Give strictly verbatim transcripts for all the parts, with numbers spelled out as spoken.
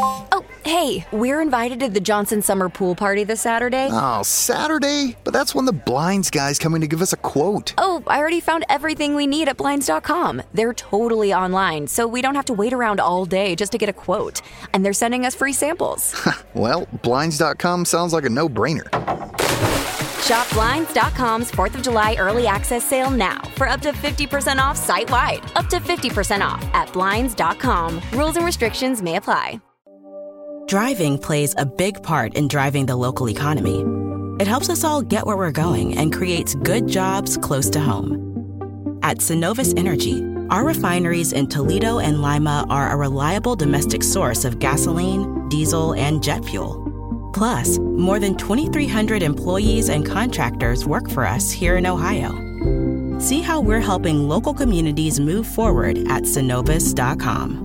Oh, hey, we're invited to the Johnson Summer Pool Party this Saturday. Oh, Saturday? But that's when the Blinds guy's coming to give us a quote. Oh, I already found everything we need at Blinds dot com. They're totally online, so we don't have to wait around all day just to get a quote. And they're sending us free samples. Well, Blinds dot com sounds like a no-brainer. Shop Blinds dot com's fourth of July early access sale now for up to fifty percent off site-wide. Up to fifty percent off at Blinds dot com. Rules and restrictions may apply. Driving plays a big part in driving the local economy. It helps us all get where we're going and creates good jobs close to home. At Synovus Energy, our refineries in Toledo and Lima are a reliable domestic source of gasoline, diesel, and jet fuel. Plus, more than twenty-three hundred employees and contractors work for us here in Ohio. See how we're helping local communities move forward at Synovus dot com.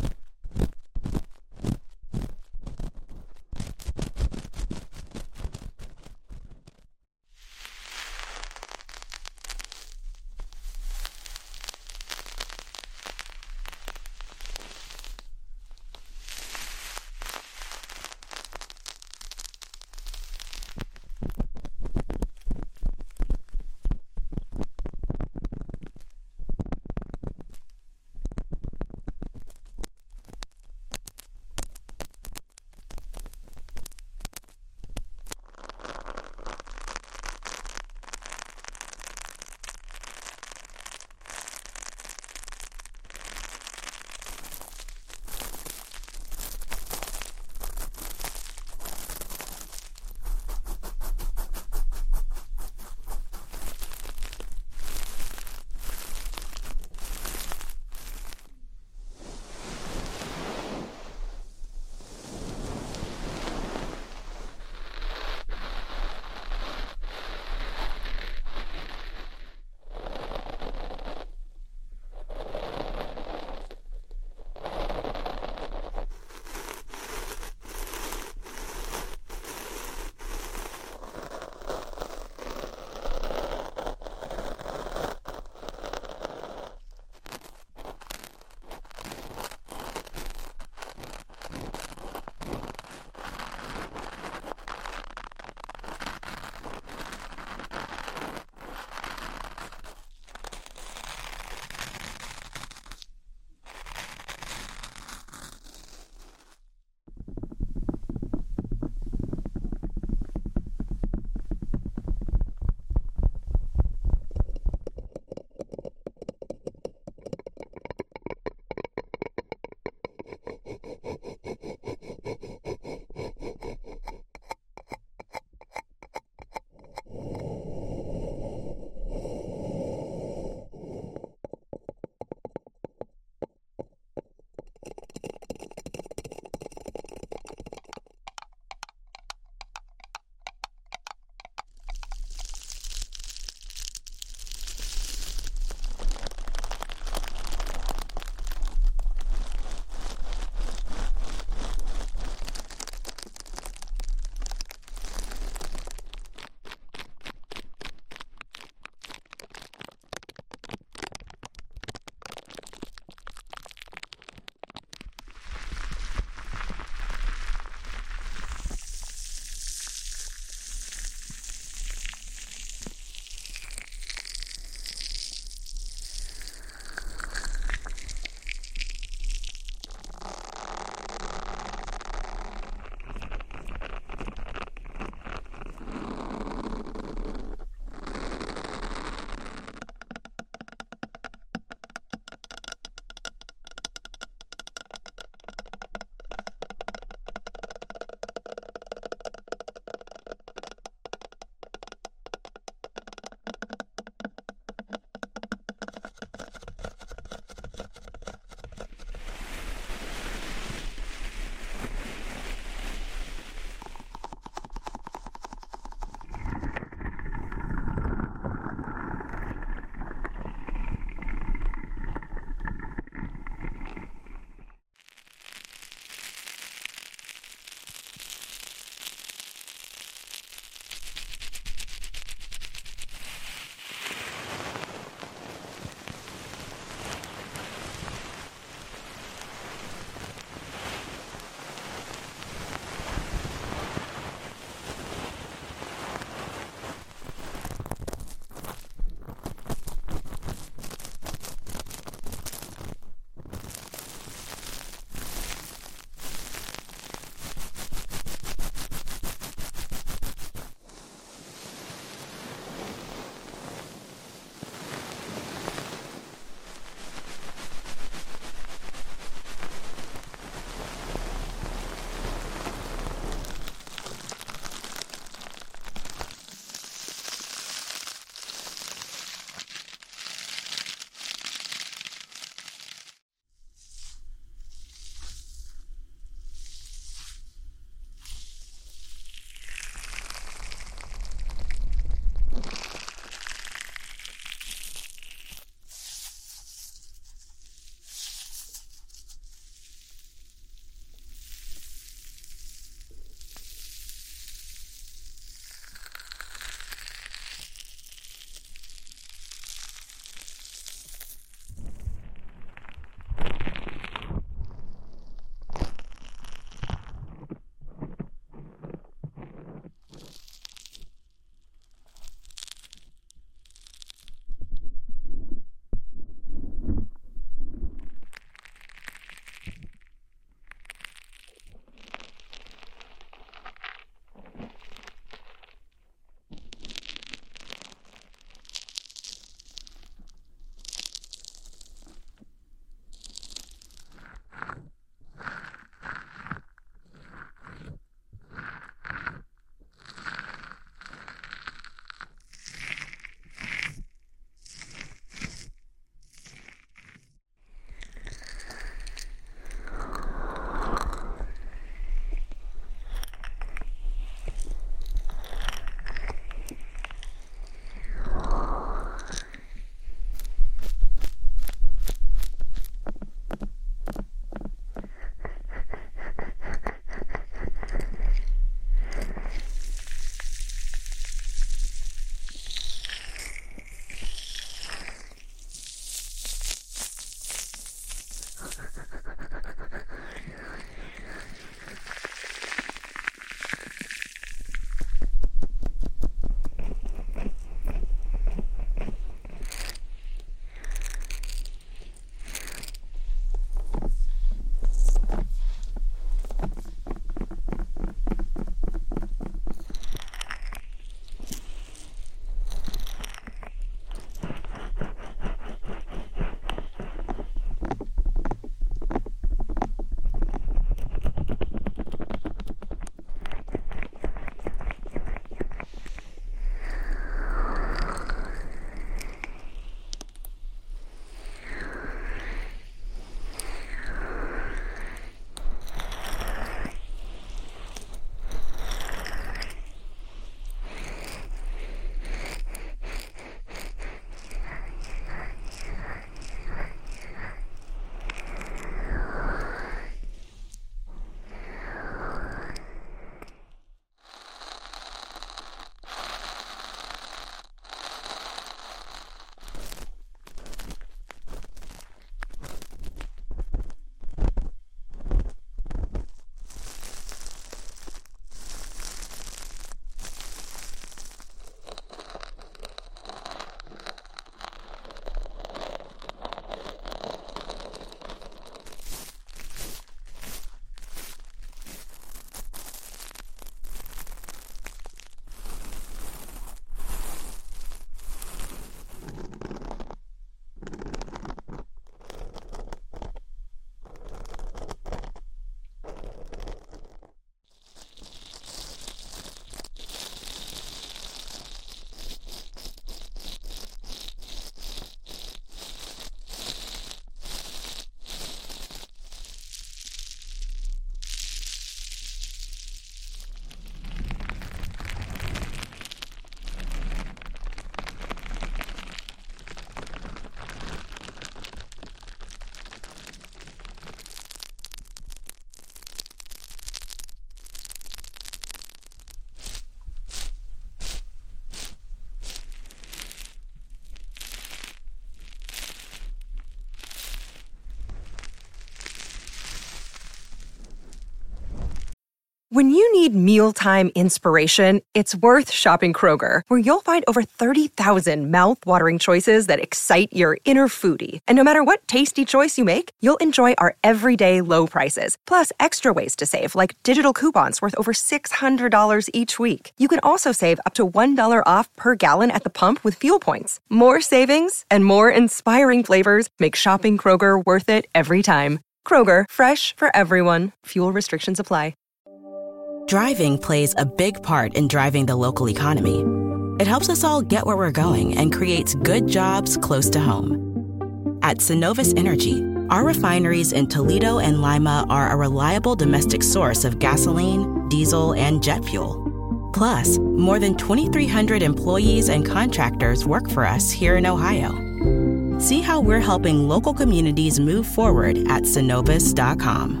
When you need mealtime inspiration, it's worth shopping Kroger, where you'll find over thirty thousand mouth-watering choices that excite your inner foodie. And no matter what tasty choice you make, you'll enjoy our everyday low prices, plus extra ways to save, like digital coupons worth over six hundred dollars each week. You can also save up to one dollar off per gallon at the pump with fuel points. More savings and more inspiring flavors make shopping Kroger worth it every time. Kroger, fresh for everyone. Fuel restrictions apply. Driving plays a big part in driving the local economy. It helps us all get where we're going and creates good jobs close to home. At Synovus Energy, our refineries in Toledo and Lima are a reliable domestic source of gasoline, diesel, and jet fuel. Plus, more than twenty-three hundred employees and contractors work for us here in Ohio. See how we're helping local communities move forward at Synovus dot com.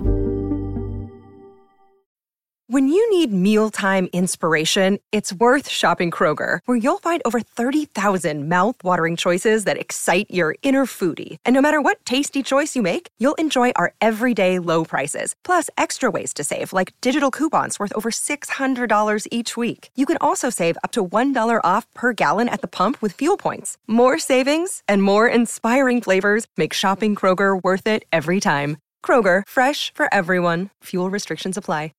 When you need mealtime inspiration, it's worth shopping Kroger, where you'll find over thirty thousand mouth-watering choices that excite your inner foodie. And no matter what tasty choice you make, you'll enjoy our everyday low prices, plus extra ways to save, like digital coupons worth over six hundred dollars each week. You can also save up to one dollar off per gallon at the pump with fuel points. More savings and more inspiring flavors make shopping Kroger worth it every time. Kroger, fresh for everyone. Fuel restrictions apply.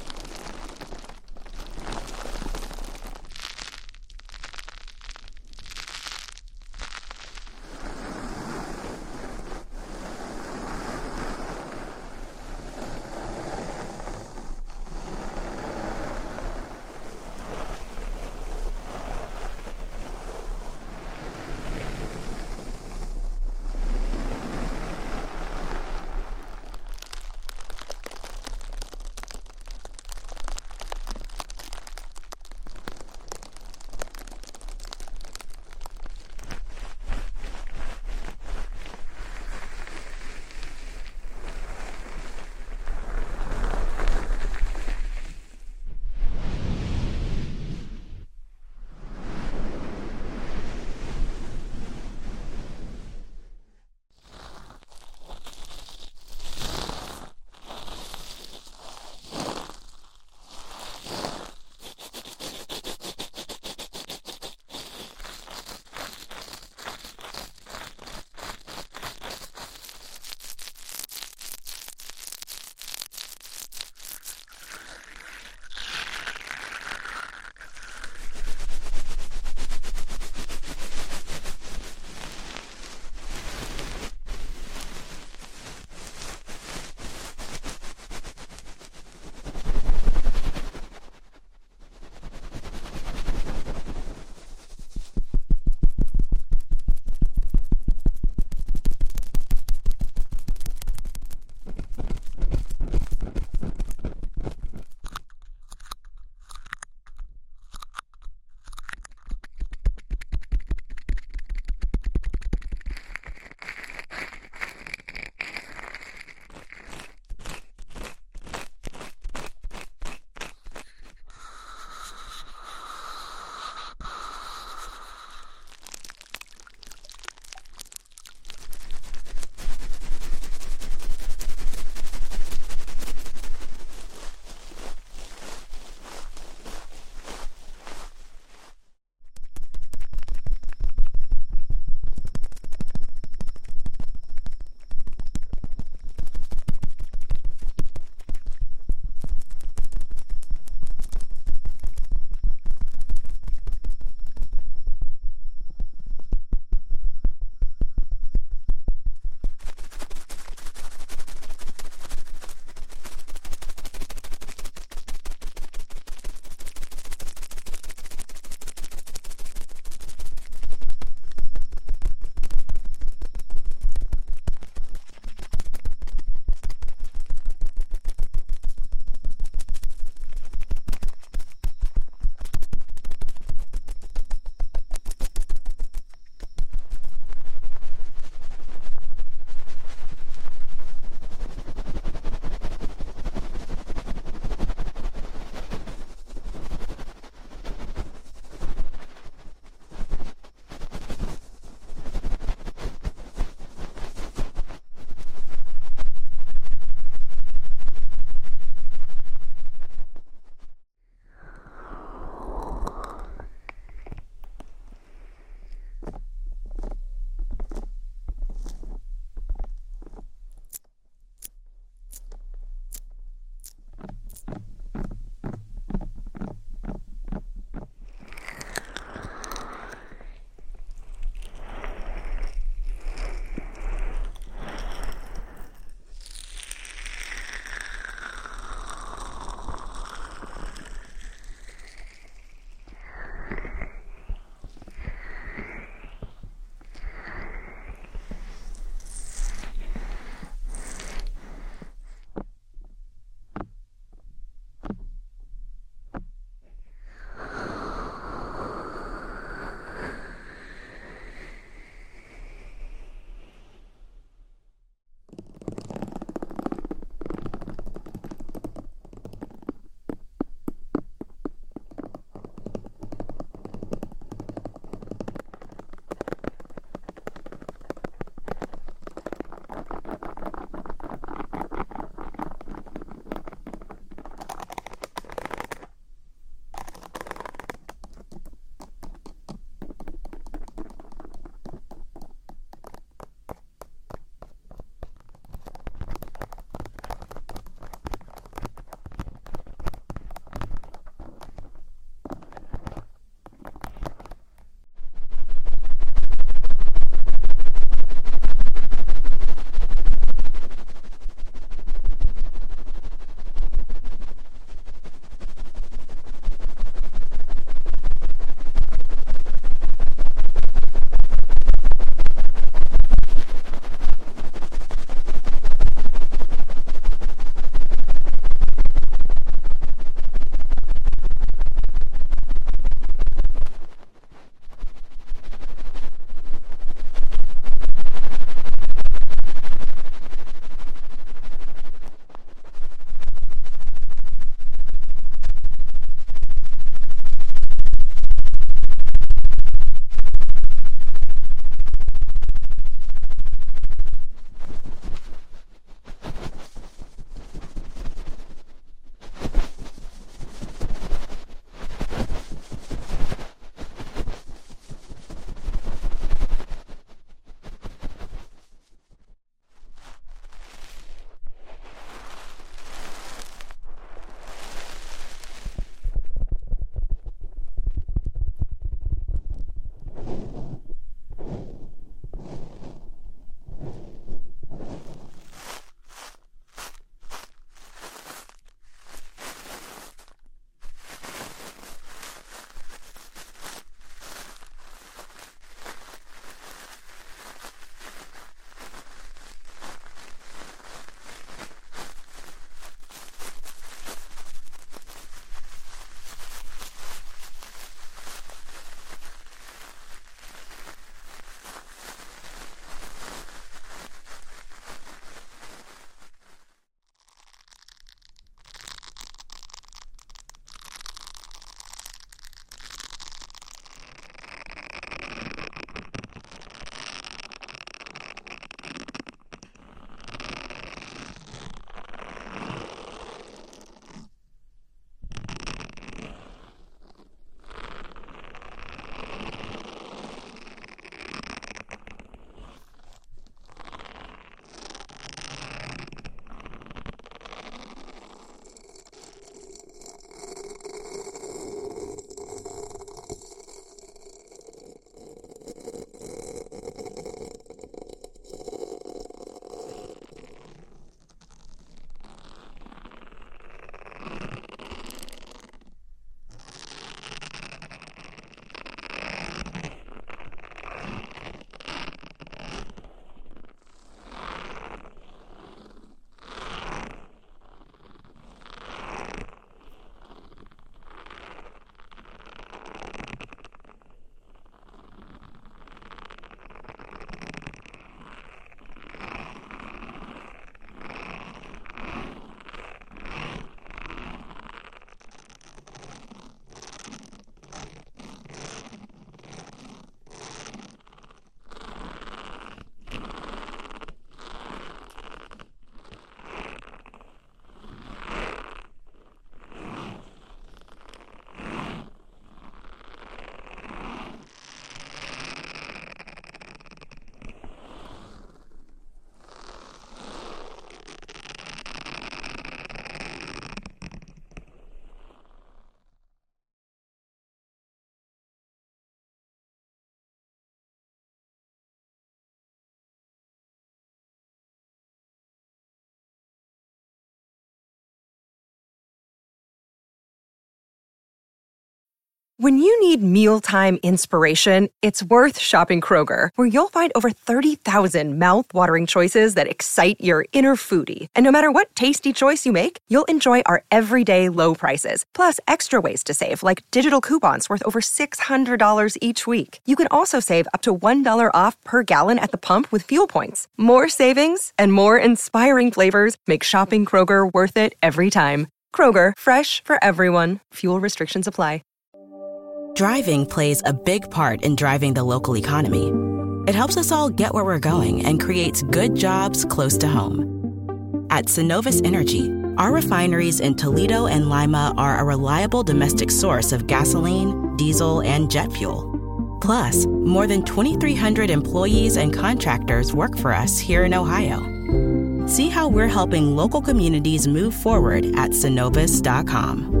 When you need mealtime inspiration, it's worth shopping Kroger, where you'll find over thirty thousand mouth-watering choices that excite your inner foodie. And no matter what tasty choice you make, you'll enjoy our everyday low prices, plus extra ways to save, like digital coupons worth over six hundred dollars each week. You can also save up to one dollar off per gallon at the pump with fuel points. More savings and more inspiring flavors make shopping Kroger worth it every time. Kroger, fresh for everyone. Fuel restrictions apply. Driving plays a big part in driving the local economy. It helps us all get where we're going and creates good jobs close to home. At Synovus Energy, our refineries in Toledo and Lima are a reliable domestic source of gasoline, diesel, and jet fuel. Plus, more than twenty-three hundred employees and contractors work for us here in Ohio. See how we're helping local communities move forward at synovus dot com.